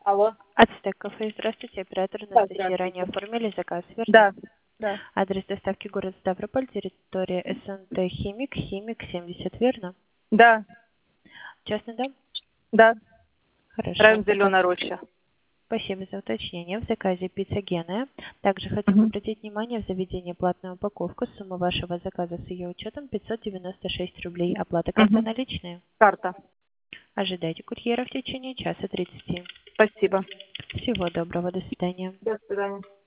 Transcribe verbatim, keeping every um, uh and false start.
Алло. Ацтек кафе. Здравствуйте, оператор Да, Анастасия. Ранее здравствуйте. оформили заказ, верно? Да, да, Адрес доставки город Ставрополь, территория СНТ Химик, Химик семьдесят, верно? да, Частный дом? да. Хорошо. Район Заказ. Зеленая Роща. Спасибо за уточнение. В заказе пицца Геная. Также хотим Мгм. обратить внимание в заведении платная упаковка. Сумма вашего заказа с ее учетом пятьсот девяносто шесть рублей. Оплата карты Мгм. наличные. Карта. Ожидайте курьера в течение часа тридцати. Спасибо. Всего доброго. До свидания. До свидания.